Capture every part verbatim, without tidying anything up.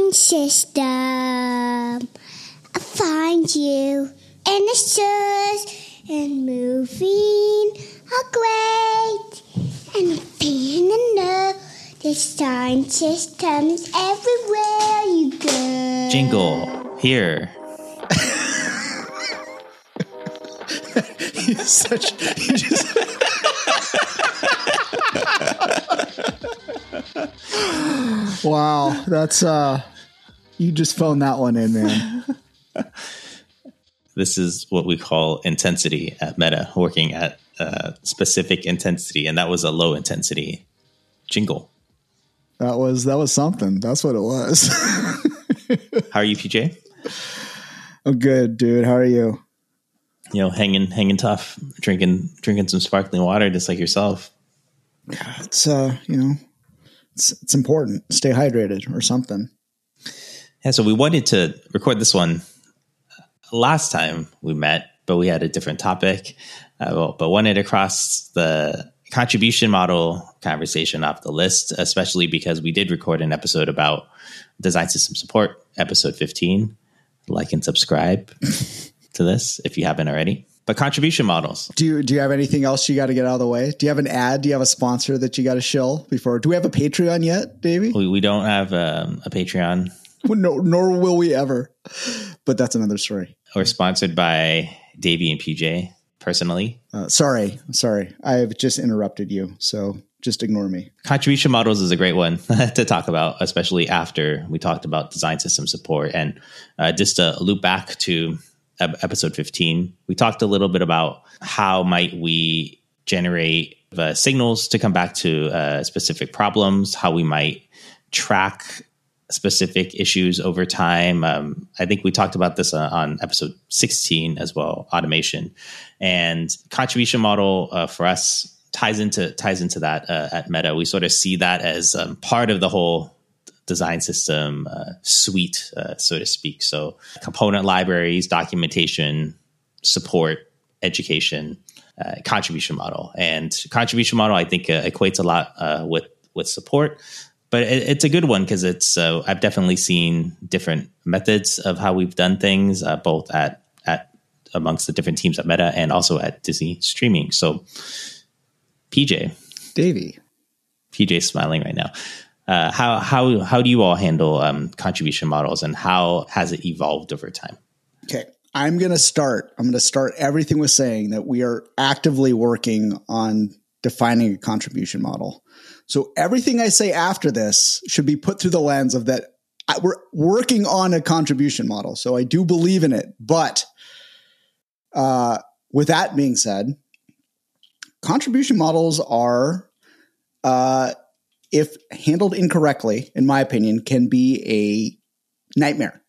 design system. I find you in the stores and moving are great. And being in the design systems everywhere you go. Jingle here. He's such. He just. Wow, that's uh, you just phoned that one in, man. This is what we call intensity at Meta, working at uh, specific intensity, and that was a low intensity jingle. That was that was something. That's what it was. How are you, P J? I'm good, dude. How are you? You know, hanging, hanging tough, drinking, drinking some sparkling water, just like yourself. Yeah, it's uh, you know, it's it's important. Stay hydrated or something. Yeah, so we wanted to record this one last time we met, but we had a different topic. Uh, well, but wanted to cross the contribution model conversation off the list, especially because we did record an episode about design system support, episode fifteen. Like and subscribe to this if you haven't already. But contribution models. Do you do you have anything else you got to get out of the way? Do you have an ad? Do you have a sponsor that you got to shill before? Do we have a Patreon yet, Davey? We, we don't have um, a Patreon. No, nor will we ever. But that's another story. We're sponsored by Davey and P J personally. Uh, sorry, sorry. I've just interrupted you, so just ignore me. Contribution models is a great one to talk about, especially after we talked about design system support. And uh, just to loop back to episode fifteen, we talked a little bit about how might we generate uh, signals to come back to uh, specific problems, how we might track specific issues over time. Um, I think we talked about this uh, on episode sixteen as well, automation. And contribution model uh, for us ties into ties into that uh, at Meta. We sort of see that as um, part of the whole design system uh, suite, uh, so to speak. So component libraries, documentation, support, education, uh, contribution model. And contribution model, I think, uh, equates a lot uh, with, with support. But it, it's a good one because it's uh, I've definitely seen different methods of how we've done things, uh, both at at amongst the different teams at Meta and also at Disney Streaming. So P J. Davey. P J's smiling right now. Uh, how how how do you all handle um, contribution models, and how has it evolved over time? Okay, I'm going to start. I'm going to start everything with saying that we are actively working on defining a contribution model. So everything I say after this should be put through the lens of that I, we're working on a contribution model. So I do believe in it. But uh, with that being said, contribution models are uh, – if handled incorrectly, in my opinion, can be a nightmare.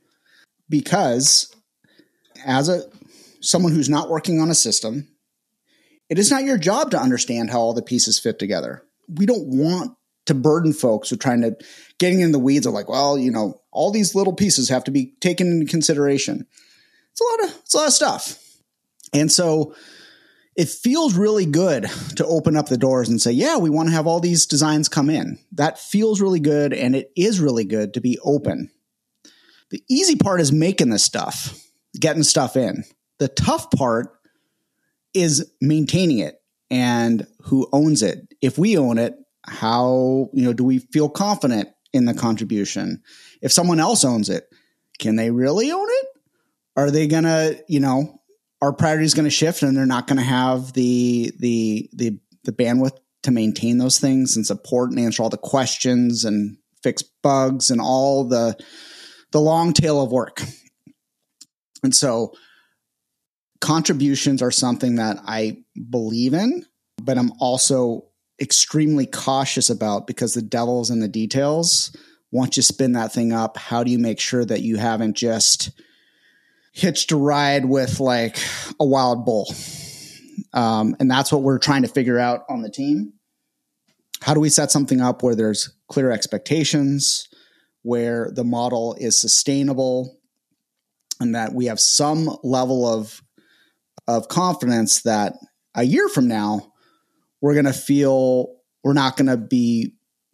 Because as a someone who's not working on a system, it is not your job to understand how all the pieces fit together. We don't want to burden folks with trying to getting in the weeds of like, well, you know, all these little pieces have to be taken into consideration. It's a lot of it's a lot of stuff. And so it feels really good to open up the doors and say, yeah, we want to have all these designs come in. That feels really good, and it is really good to be open. The easy part is making the stuff, getting stuff in. The tough part is maintaining it and who owns it. If we own it, how, you know, do we feel confident in the contribution? If someone else owns it, can they really own it? Are they going to, you know, our priority is going to shift, and they're not going to have the, the the the bandwidth to maintain those things and support and answer all the questions and fix bugs and all the the long tail of work. And so contributions are something that I believe in, but I'm also extremely cautious about because the devil's in the details. Once you spin that thing up, how do you make sure that you haven't just hitched a ride with like a wild bull? Um, and that's what we're trying to figure out on the team. How do we set something up where there's clear expectations, where the model is sustainable, and that we have some level of, of confidence that a year from now, we're going to feel we're not going to be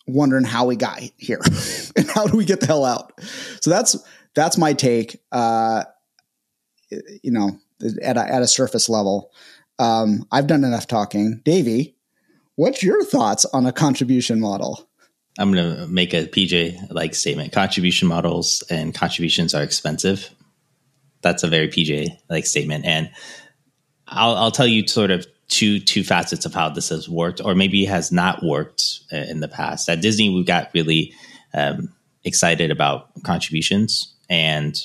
wondering how we got here and how do we get the hell out. So that's that's my take. Uh, you know, at a, at a surface level, um, I've done enough talking. Davey, what's your thoughts on a contribution model? I'm going to make a P J like statement. Contribution models and contributions are expensive. That's a very P J like statement, and I'll, I'll tell you sort of two two facets of how this has worked, or maybe has not worked in the past. At Disney, we got really um, excited about contributions, and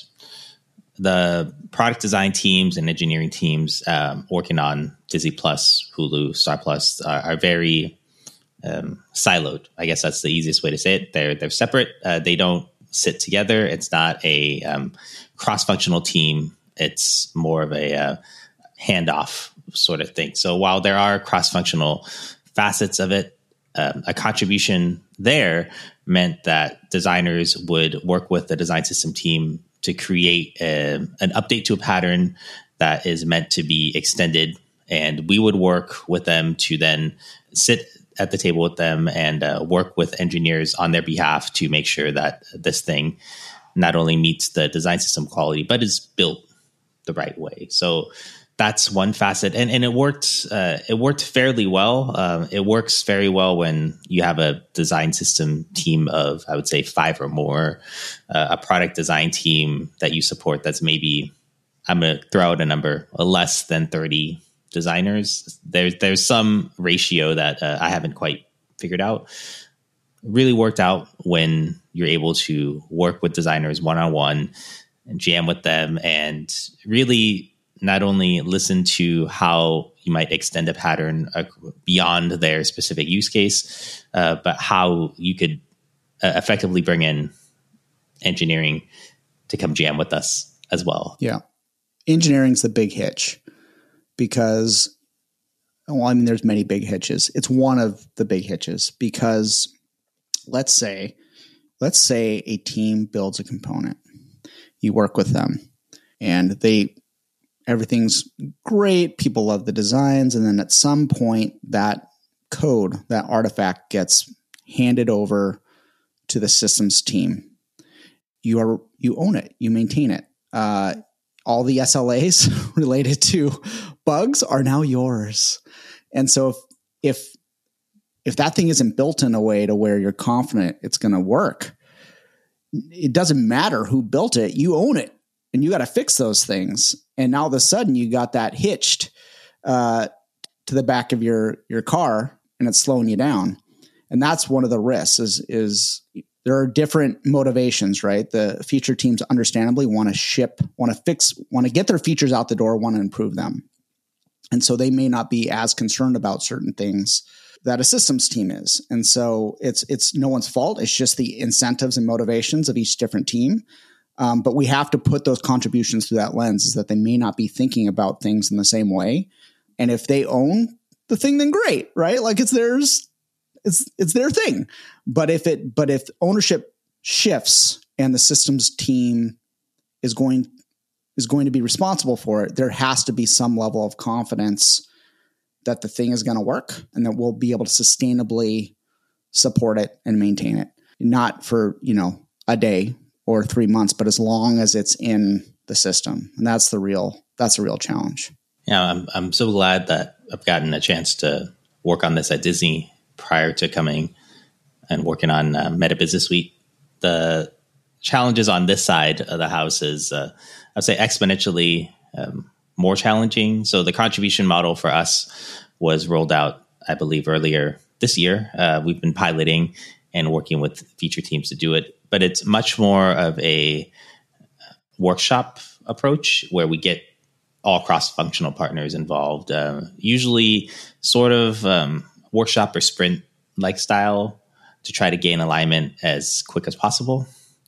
the product design teams and engineering teams um, working on Disney Plus, Hulu, Star Plus are, are very um, siloed. I guess that's the easiest way to say it. They're they're separate. Uh, they don't sit together. It's not a um, cross-functional team. It's more of a uh, handoff sort of thing. So while there are cross-functional facets of it, um, a contribution there meant that designers would work with the design system team to create a, an update to a pattern that is meant to be extended. And we would work with them to then sit at the table with them and uh, work with engineers on their behalf to make sure that this thing not only meets the design system quality, but is built the right way. So that's one facet. And, and it worked, uh, it worked fairly well. Um, it works very well when you have a design system team of, I would say, five or more, uh, a product design team that you support. That's maybe, I'm going to throw out a number, less than thirty designers. There's, there's some ratio that uh, I haven't quite figured out. Really worked out when you're able to work with designers one-on-one and jam with them and really not only listen to how you might extend a pattern uh, beyond their specific use case, uh, but how you could uh, effectively bring in engineering to come jam with us as well. Yeah. Engineering's the big hitch because, well, I mean, there's many big hitches. It's one of the big hitches because let's say, let's say a team builds a component. You work with them and they, everything's great. People love the designs. And then at some point that code, that artifact gets handed over to the systems team. You are, you own it. You maintain it. Uh, all the S L As related to bugs are now yours. And so if, if, if that thing isn't built in a way to where you're confident it's going to work, it doesn't matter who built it. You own it and you got to fix those things. And now all of a sudden you got that hitched uh, to the back of your, your car and it's slowing you down. And that's one of the risks is, is there are different motivations, right? The feature teams understandably want to ship, want to fix, want to get their features out the door, want to improve them. And so they may not be as concerned about certain things that a systems team is. And so it's, it's no one's fault. It's just the incentives and motivations of each different team. Um, but we have to put those contributions through that lens is that they may not be thinking about things in the same way. And if they own the thing, then great, right? Like it's theirs, it's, it's their thing. But if it, but if ownership shifts and the systems team is going, is going to be responsible for it, there has to be some level of confidence that the thing is going to work and that we'll be able to sustainably support it and maintain it. Not for, you know, a day or three months, but as long as it's in the system. And that's the real, that's the real challenge. Yeah. I'm, I'm so glad that I've gotten a chance to work on this at Disney prior to coming and working on uh, Meta Business Suite. The challenges on this side of the house is, uh, I'd say exponentially um, more challenging. So the contribution model for us was rolled out, I believe, earlier this year. Uh, we've been piloting and working with feature teams to do it, but it's much more of a workshop approach where we get all cross-functional partners involved, uh, usually sort of um, workshop or sprint like style to try to gain alignment as quick as possible.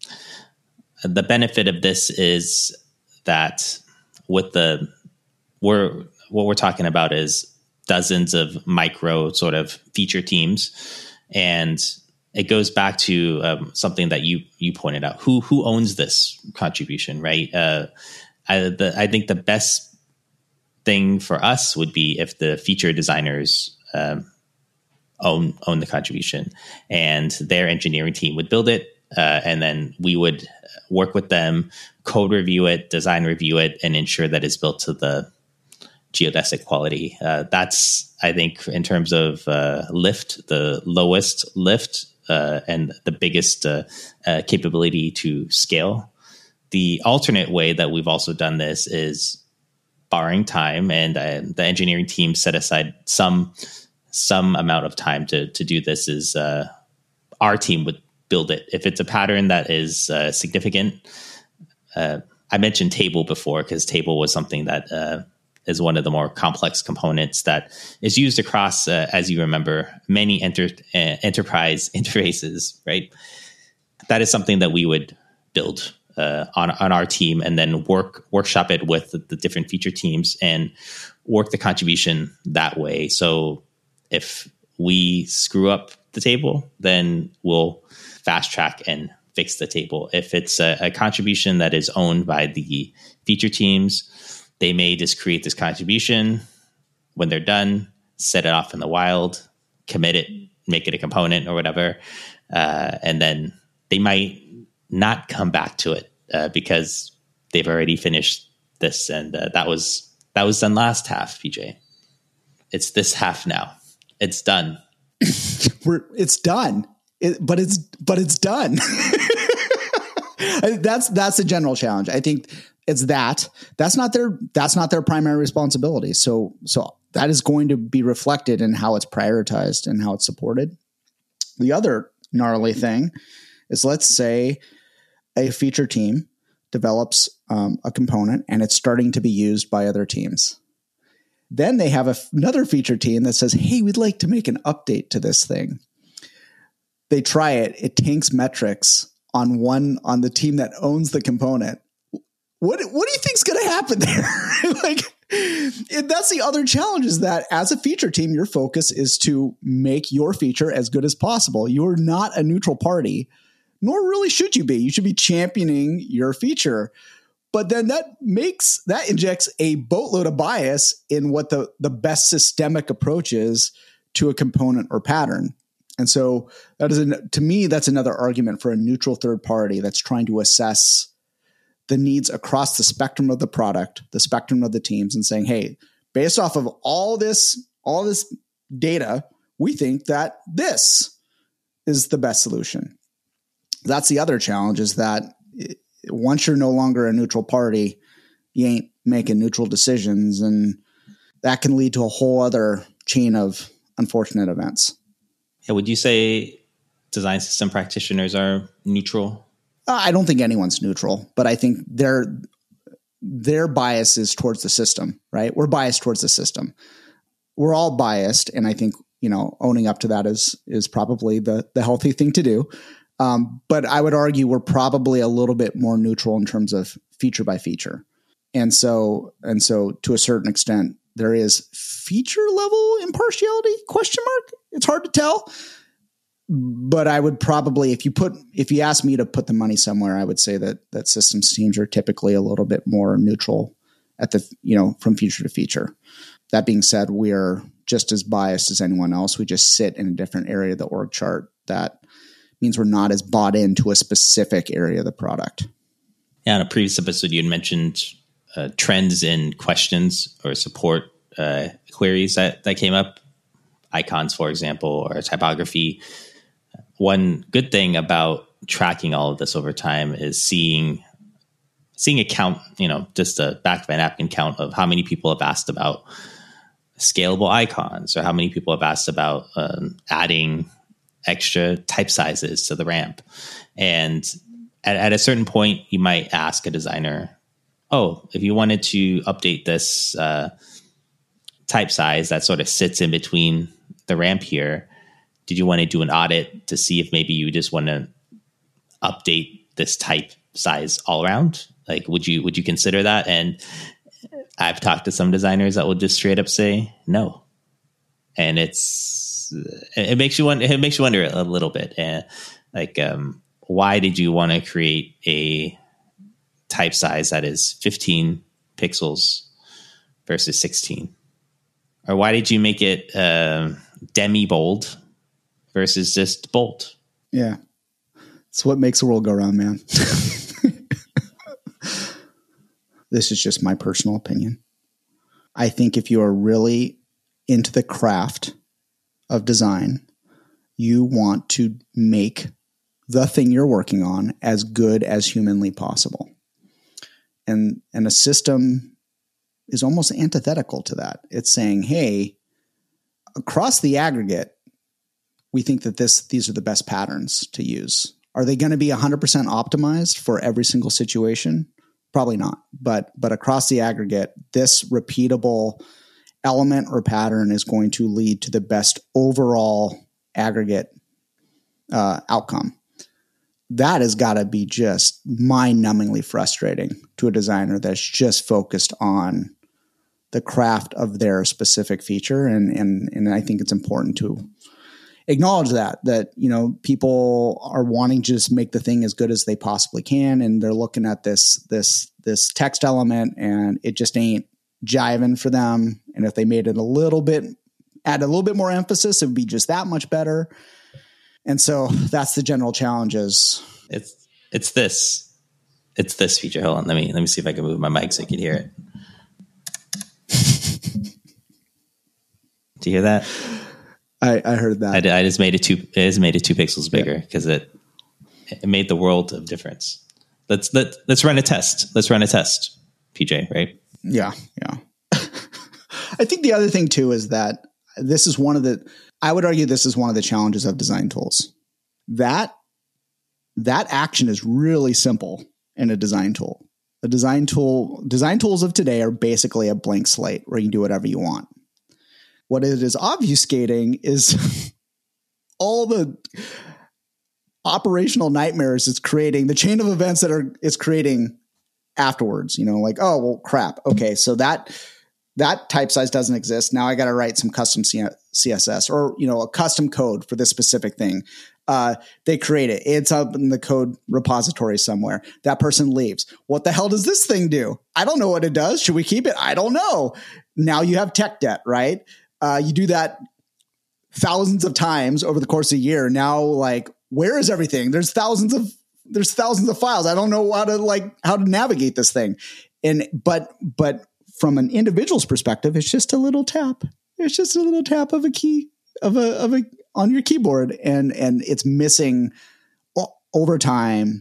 The benefit of this is that with the we're what we're talking about is dozens of micro sort of feature teams, and it goes back to um, something that you you pointed out. Who who owns this contribution, right? Uh, I, the, I think the best thing for us would be if the feature designers um, own own the contribution, and their engineering team would build it, uh, and then we would work with them, code review it, design review it, and ensure that it's built to the geodesic quality. Uh, that's, I think, in terms of uh, lift, the lowest lift uh, and the biggest uh, uh, capability to scale. The alternate way that we've also done this is borrowing time, and uh, the engineering team set aside some some amount of time to to do this. Is uh, our team would build it if it's a pattern that is uh, significant. Uh, I mentioned table before because table was something that uh, is one of the more complex components that is used across, uh, as you remember, many enter, uh, enterprise interfaces, right? That is something that we would build uh, on, on our team and then work workshop it with the, the different feature teams and work the contribution that way. So if we screw up the table, then we'll fast track and fix the table. If it's a, a contribution that is owned by the feature teams, they may just create this contribution. When they're done, set it off in the wild, commit it, make it a component or whatever. Uh, and then they might not come back to it uh, because they've already finished this. And uh, that was that was done last half, P J. It's this half now. It's done. We're, it's done. It, but it's but it's done. that's that's the general challenge. I think it's that that's not their that's not their primary responsibility. So so that is going to be reflected in how it's prioritized and how it's supported. The other gnarly thing is, let's say a feature team develops um, a component and it's starting to be used by other teams. Then they have a, another feature team that says, "Hey, we'd like to make an update to this thing." They try it. It tanks metrics on one on the team that owns the component. What what do you think's going to happen there? Like, and that's the other challenge, is that as a feature team, your focus is to make your feature as good as possible. You're not a neutral party, nor really should you be. You should be championing your feature. But then that makes that injects a boatload of bias in what the, the best systemic approach is to a component or pattern. And so that is, an, to me, that's another argument for a neutral third party that's trying to assess the needs across the spectrum of the product, the spectrum of the teams, and saying, hey, based off of all this, all this data, we think that this is the best solution. That's the other challenge, is that once you're no longer a neutral party, you ain't making neutral decisions, and that can lead to a whole other chain of unfortunate events. Yeah, would you say design system practitioners are neutral? Uh, I don't think anyone's neutral, but I think their their bias is towards the system, right? We're biased towards the system. We're all biased, and I think, you know, owning up to that is is probably the the healthy thing to do. Um, but I would argue we're probably a little bit more neutral in terms of feature by feature, and so and so to a certain extent, there is feature level impartiality, question mark. It's hard to tell, but I would probably, if you put, if you ask me to put the money somewhere, I would say that, that systems teams are typically a little bit more neutral at the, you know, from feature to feature. That being said, we are just as biased as anyone else. We just sit in a different area of the org chart. That means we're not as bought into a specific area of the product. Yeah. In a previous episode, you had mentioned uh, trends in questions or support uh, queries that, that came up, icons, for example, or typography. One good thing about tracking all of this over time is seeing seeing a count, you know, just a back of a napkin count of how many people have asked about scalable icons, or how many people have asked about um, adding extra type sizes to the ramp. And at, at a certain point, you might ask a designer, oh, if you wanted to update this uh, type size that sort of sits in between the ramp here, did you want to do an audit to see if maybe you just want to update this type size all around? Like, would you would you consider that? And I've talked to some designers that will just straight up say no, and it's it makes you wonder. It makes you wonder a little bit, and like, um, why did you want to create a type size that is fifteen pixels versus sixteen, or why did you make it uh, demi bold versus just bolt. Yeah. It's what makes the world go round, man. This is just my personal opinion. I think if you are really into the craft of design, you want to make the thing you're working on as good as humanly possible. And, and a system is almost antithetical to that. It's saying, hey, across the aggregate, we think that this these are the best patterns to use. Are they going to be one hundred percent optimized for every single situation? Probably not. But but across the aggregate, this repeatable element or pattern is going to lead to the best overall aggregate uh, outcome. That has got to be just mind-numbingly frustrating to a designer that's just focused on the craft of their specific feature. And, and, and I think it's important to acknowledge that, that, you know, people are wanting to just make the thing as good as they possibly can. And they're looking at this, this, this text element and it just ain't jiving for them. And if they made it a little bit, add a little bit more emphasis, it would be just that much better. And so that's the general challenges. It's, it's this, it's this feature. Hold on. Let me, let me see if I can move my mic so you can hear it. Do you hear that? I, I heard that. I, I just made it two. It just made it two pixels bigger because it it made the world of difference. Let's let let's run a test. Let's run a test, P J. Right? Yeah, yeah. I think the other thing too is that this is one of the. I would argue this is one of the challenges of design tools. That that action is really simple in a design tool. A design tool, design tools of today are basically a blank slate where you can do whatever you want. What it is obfuscating is all the operational nightmares it's creating, the chain of events that are it's creating afterwards. You know, like, oh, well, crap. Okay, so that that type size doesn't exist. Now I got to write some custom C S S or, you know, a custom code for this specific thing. Uh, they create it. It's up in the code repository somewhere. That person leaves. What the hell does this thing do? I don't know what it does. Should we keep it? I don't know. Now you have tech debt, right? Uh, you do that thousands of times over the course of a year. Now, like, where is everything? There's thousands of there's thousands of files. I don't know how to like how to navigate this thing. And but but from an individual's perspective, it's just a little tap. It's just a little tap of a key of a of a on your keyboard, and and it's missing over time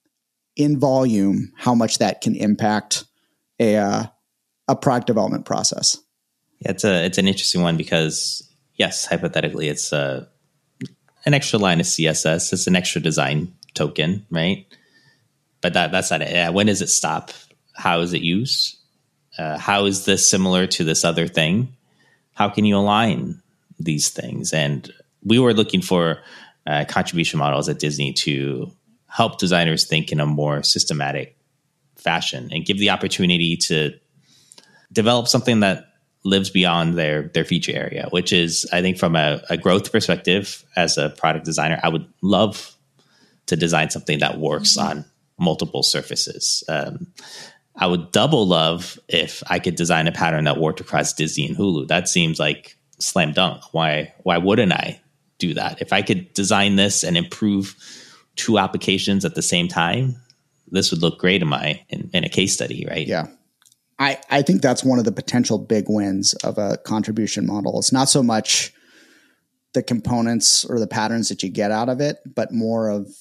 in volume how much that can impact a uh, a product development process. Yeah, it's a it's an interesting one because yes, hypothetically, it's uh, an extra line of C S S. It's an extra design token, right? But that that's not it. Yeah, when does it stop? How is it used? Uh, how is this similar to this other thing? How can you align these things? And we were looking for uh, contribution models at Disney to help designers think in a more systematic fashion and give the opportunity to develop something that lives beyond their their feature area, which is, I think, from a, a growth perspective, as a product designer, I would love to design something that works on multiple surfaces. Um, I would double love if I could design a pattern that worked across Disney and Hulu. That seems like slam dunk. Why why wouldn't I do that? If I could design this and improve two applications at the same time, this would look great in my in, in a case study, right? Yeah. I, I think that's one of the potential big wins of a contribution model. It's not so much the components or the patterns that you get out of it, but more of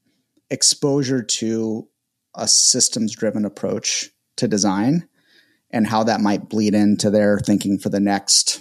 exposure to a systems-driven approach to design and how that might bleed into their thinking for the next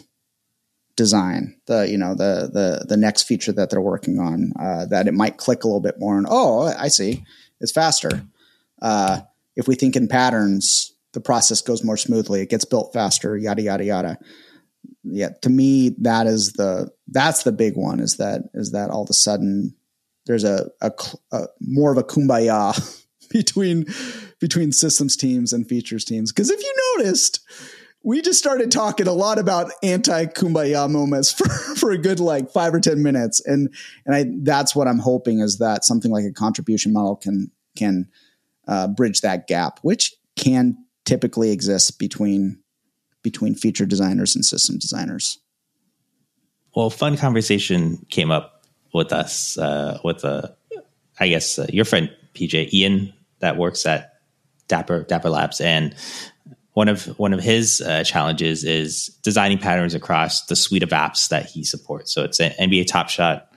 design, the you know the the the next feature that they're working on. Uh, that it might click a little bit more, and oh, I see, it's faster. Uh, if we think in patterns, the process goes more smoothly. It gets built faster, yada, yada, yada. Yeah. To me, that is the, that's the big one is that, is that all of a sudden there's a, a, a more of a kumbaya between, between systems teams and features teams. Cause if you noticed, we just started talking a lot about anti-kumbaya moments for, for a good, like five or ten minutes. And, and I, that's what I'm hoping is that something like a contribution model can, can uh, bridge that gap, which can typically exists between between feature designers and system designers. Well, fun conversation came up with us uh, with uh, I guess uh, your friend P J Ian that works at Dapper Dapper Labs, and one of one of his uh, challenges is designing patterns across the suite of apps that he supports. So it's N B A Top Shot,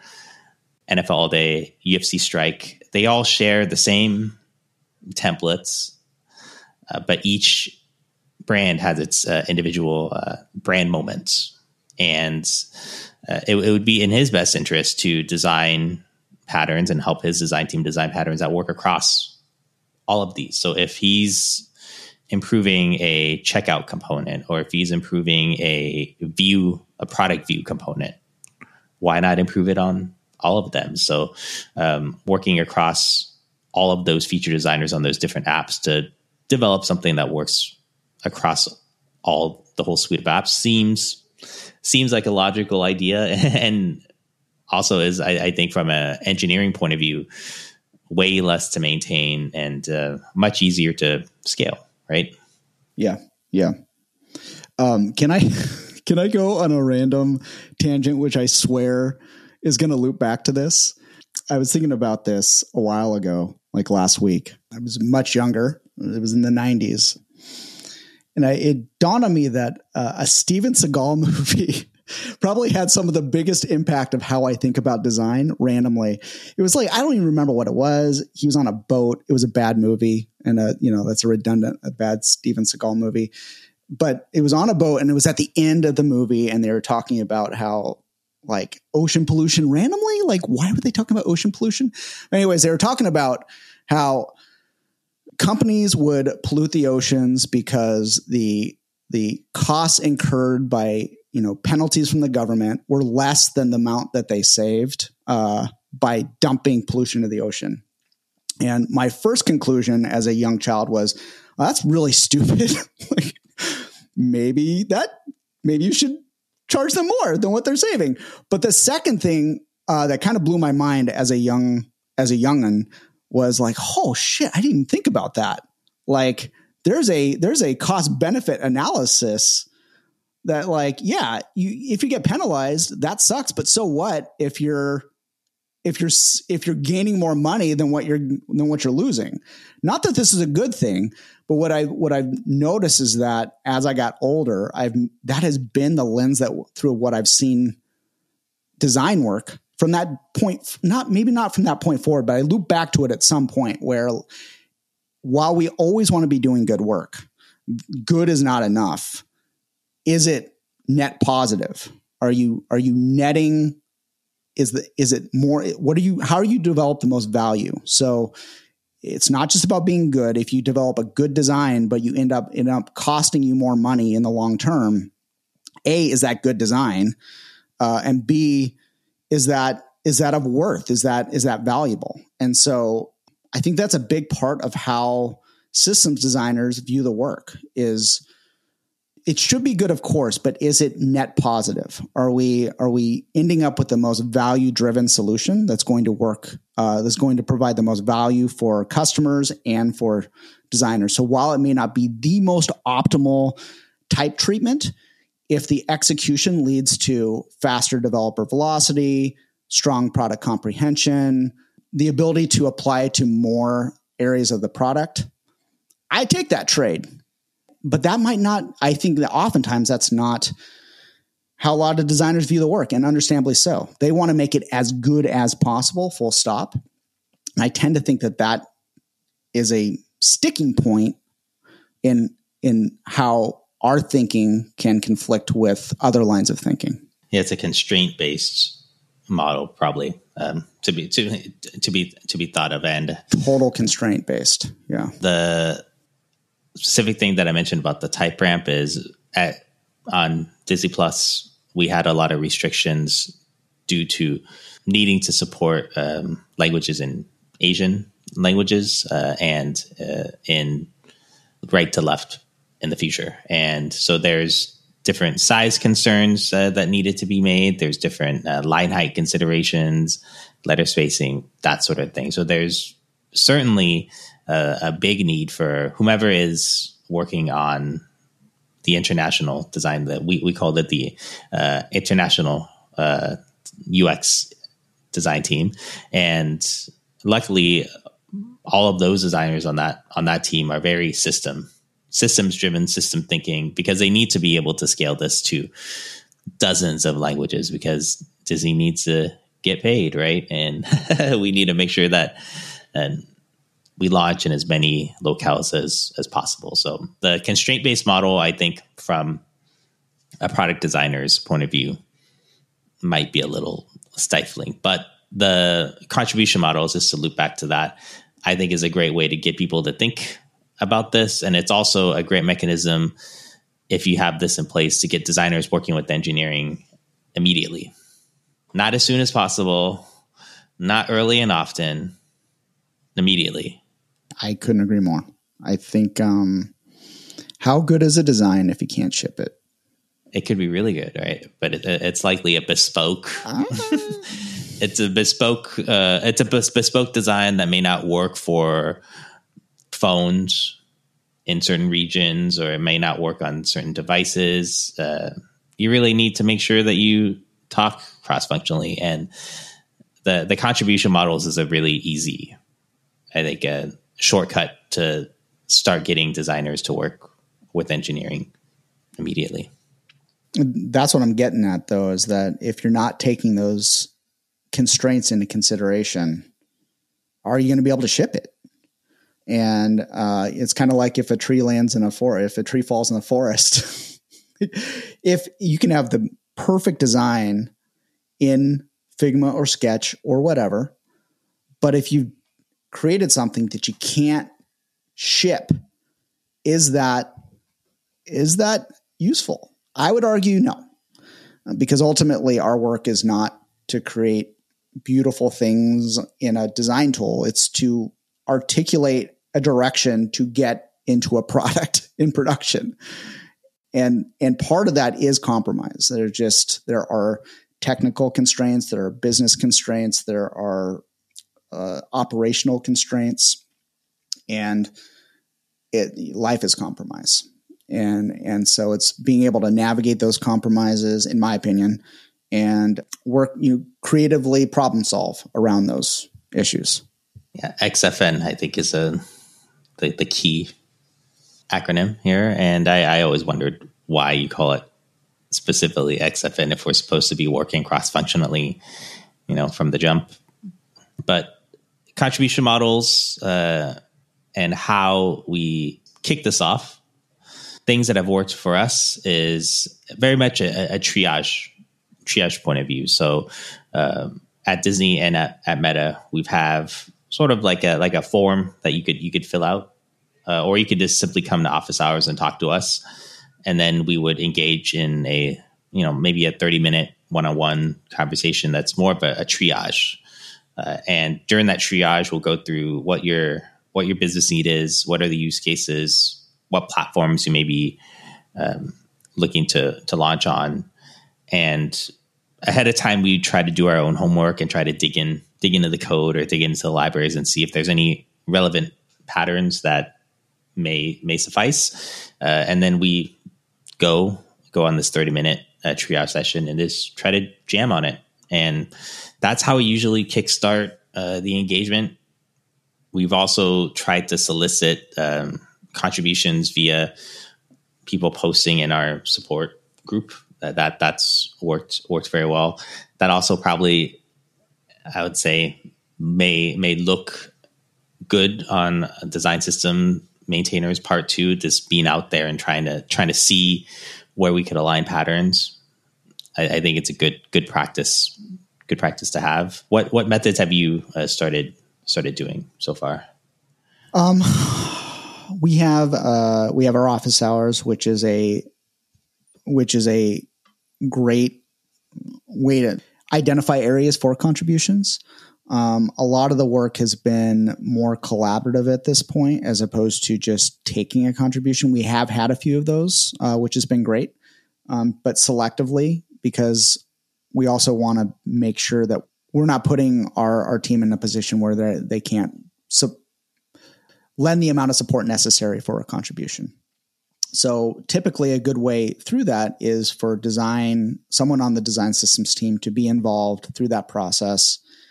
N F L All Day, U F C Strike. They all share the same templates, uh, but each brand has its uh, individual uh, brand moments, and uh, it, it would be in his best interest to design patterns and help his design team design patterns that work across all of these. So if he's improving a checkout component, or if he's improving a view, a product view component, why not improve it on all of them? So um, working across all of those feature designers on those different apps to develop something that works across all the whole suite of apps seems seems like a logical idea, and also is, I, I think, from an engineering point of view, way less to maintain and uh, much easier to scale. Right? Yeah, yeah. Um, can I can I go on a random tangent, which I swear is going to loop back to this? I was thinking about this a while ago, like last week. I was much younger. It was in the nineties. And I, it dawned on me that uh, a Steven Seagal movie probably had some of the biggest impact of how I think about design randomly. It was like, I don't even remember what it was. He was on a boat. It was a bad movie. And, a, you know, that's a redundant, a bad Steven Seagal movie. But it was on a boat, and it was at the end of the movie, and they were talking about how, like, ocean pollution randomly? Like, why were they talking about ocean pollution? Anyways, they were talking about how companies would pollute the oceans because the the costs incurred by, you know, penalties from the government were less than the amount that they saved uh, by dumping pollution into the ocean. And my first conclusion as a young child was, well, that's really stupid. Like, maybe that maybe you should charge them more than what they're saving. But the second thing uh, that kind of blew my mind as a young as a young'un was like, oh shit, I didn't even think about that. Like, there's a there's a cost benefit analysis that, like, yeah, you if you get penalized, that sucks. But so what if you're if you're if you're gaining more money than what you're than what you're losing? Not that this is a good thing, but what I what I've noticed is that as I got older, I've that has been the lens that through what I've seen design work from that point. Not maybe not from that point forward, but I loop back to it at some point where, while we always want to be doing good work, good is not enough. Is it net positive? Are you are you netting? Is the is it more? What are you? How are you develop the most value? So it's not just about being good. If you develop a good design, but you end up end up costing you more money in the long term, A, is that good design, uh, and B, is that is that of worth? Is that is that valuable? And so I think that's a big part of how systems designers view the work. Is it should be good, of course, but is it net positive? Are we are we ending up with the most value-driven solution that's going to work, uh, that's going to provide the most value for customers and for designers? So while it may not be the most optimal type treatment, if the execution leads to faster developer velocity, strong product comprehension, the ability to apply it to more areas of the product, I take that trade. But that might not, I think that oftentimes that's not how a lot of designers view the work, and understandably so. They want to make it as good as possible, full stop. And I tend to think that that is a sticking point in, in how our thinking can conflict with other lines of thinking. Yeah, it's a constraint-based model, probably, um, to be to to be to be thought of, and total constraint-based. Yeah. The specific thing that I mentioned about the type ramp is at on Disney Plus, we had a lot of restrictions due to needing to support um, languages in Asian languages uh, and uh, in right to left in the future. And so there's different size concerns uh, that needed to be made. There's different uh, line height considerations, letter spacing, that sort of thing. So there's certainly uh, a big need for whomever is working on the international design. That we, we called it the uh, international uh, U X design team. And luckily, all of those designers on that on that team are very system systems driven, system thinking, because they need to be able to scale this to dozens of languages, because Disney needs to get paid, right? And we need to make sure that and we launch in as many locales as as possible. So the constraint based model, I think, from a product designer's point of view, might be a little stifling, but the contribution models, just to loop back to that, I think is a great way to get people to think about this. And it's also a great mechanism, if you have this in place, to get designers working with engineering immediately. Not as soon as possible, not early and often, immediately. I couldn't agree more. I think, um, how good is a design if you can't ship it? It could be really good, right? But it, it's likely a bespoke. Ah. It's a bespoke. Uh, it's a bes- bespoke design that may not work for phones in certain regions, or it may not work on certain devices. Uh, you really need to make sure that you talk cross-functionally, and the the contribution models is a really easy, I think, a shortcut to start getting designers to work with engineering immediately. That's what I'm getting at, though, is that if you're not taking those constraints into consideration, are you going to be able to ship it? And uh, it's kind of like if a tree lands in a forest, if a tree falls in the forest, if you can have the perfect design in Figma or Sketch or whatever, but if you created something that you can't ship, is that is that useful? I would argue no, because ultimately our work is not to create beautiful things in a design tool. It's to articulate a direction to get into a product in production. And, and part of that is compromise. There are just, there are technical constraints, there are business constraints, there are uh, operational constraints, and it, life is compromise. And, and so it's being able to navigate those compromises, in my opinion, and work, you know, creatively problem solve around those issues. Yeah, X F N, I think, is a the, the key acronym here. And I, I always wondered why you call it specifically X F N if we're supposed to be working cross-functionally, you know, from the jump. But contribution models uh, and how we kick this off, things that have worked for us is very much a, a triage triage point of view. So um, at Disney and at, at Meta, we have sort of like a like a form that you could you could fill out, uh, or you could just simply come to office hours and talk to us, and then we would engage in a you know maybe a thirty minute one-on-one conversation that's more of a, a triage. Uh, and during that triage, we'll go through what your what your business need is, what are the use cases, what platforms you may be um, looking to to launch on, and ahead of time we try to do our own homework and try to dig in dig into the code or dig into the libraries and see if there's any relevant patterns that may may suffice, uh, and then we go go on this thirty minute uh, triage session and just try to jam on it. And that's how we usually kickstart uh, the engagement. We've also tried to solicit um, contributions via people posting in our support group. Uh, that that's worked worked very well. That also probably, I would say, may may look good on a design system maintainers part two, just being out there and trying to trying to see where we could align patterns. I, I think it's a good good practice good practice to have. What what methods have you uh, started started doing so far? Um, we have uh, we have our office hours, which is a which is a great way to identify areas for contributions. Um, a lot of the work has been more collaborative at this point, as opposed to just taking a contribution. We have had a few of those, uh, which has been great, um, but selectively, because we also want to make sure that we're not putting our, our team in a position where they they can't su- lend the amount of support necessary for a contribution. So typically a good way through that is for design, someone on the design systems team to be involved through that process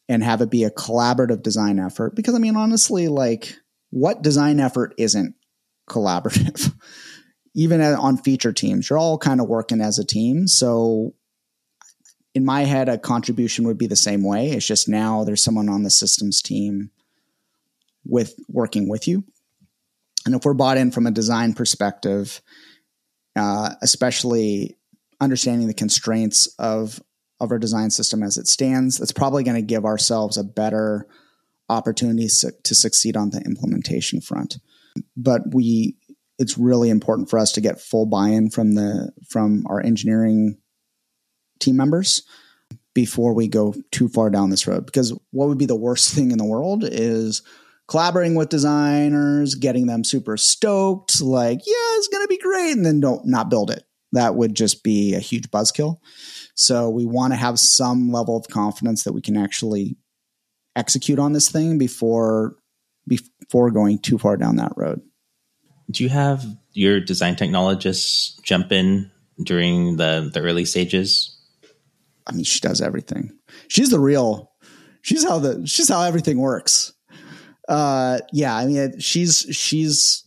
and have it be a collaborative design effort. Because I mean, honestly, like what design effort isn't collaborative? Even on feature teams, you're all kind of working as a team. So in my head, a contribution would be the same way. It's just now there's someone on the systems team with working with you. And if we're bought in from a design perspective, uh, especially understanding the constraints of, of our design system as it stands, that's probably going to give ourselves a better opportunity su- to succeed on the implementation front. But we, it's really important for us to get full buy-in from the, from our engineering team members before we go too far down this road. Because what would be the worst thing in the world is collaborating with designers, getting them super stoked, like, yeah, it's going to be great, and then don't not build it. That would just be a huge buzzkill. So we want to have some level of confidence that we can actually execute on this thing before before going too far down that road. Do you have your design technologists jump in during the, the early stages? I mean, she does everything. She's the real, she's how the, she's how everything works. Uh, yeah, I mean, she's, she's,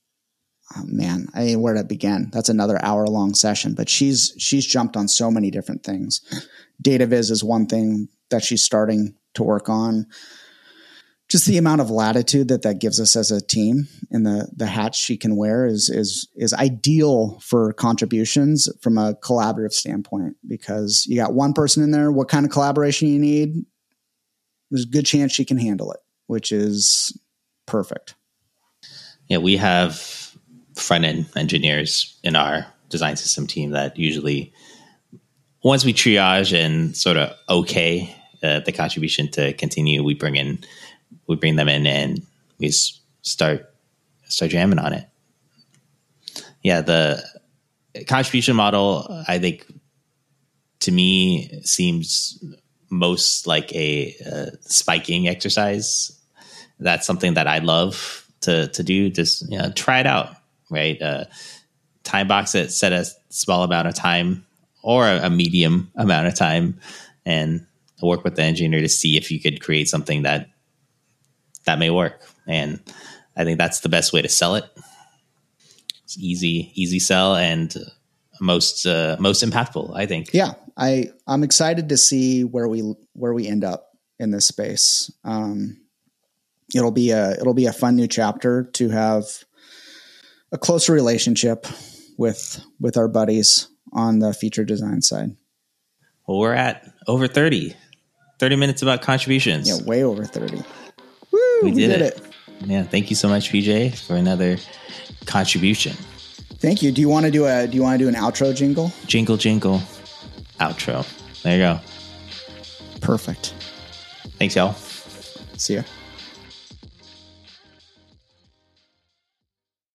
oh man, I mean, where to begin? That's another hour long session, but she's, she's jumped on so many different things. Data viz is one thing that she's starting to work on. Just the amount of latitude that that gives us as a team and the, the hats she can wear is, is, is ideal for contributions from a collaborative standpoint, because you got one person in there. What kind of collaboration you need? There's a good chance she can handle it, which is perfect. Yeah, we have front-end engineers in our design system team that usually, once we triage and sort of okay uh, the contribution to continue, we bring in we bring them in and we start start jamming on it. Yeah, the contribution model, I think, to me, seems most like a, a spiking exercise. That's something that I love to to do. Just, you know, try it out, right? Uh, time box it, set a small amount of time or a, a medium amount of time, and work with the engineer to see if you could create something that that may work. And I think that's the best way to sell it. It's easy, easy sell and most uh, most impactful, I think. Yeah, I I'm excited to see where we where we end up in this space. Um, it'll be a it'll be a fun new chapter to have a closer relationship with with our buddies on the feature design side. Well, we're at over thirty, thirty minutes about contributions. Yeah, way over thirty. Woo, we, we did, did it. it. Yeah, thank you so much, P J, for another contribution. Thank you. Do you want to do a do you want to do an outro jingle? Jingle jingle outro. There you go. Perfect. Thanks, y'all. See ya.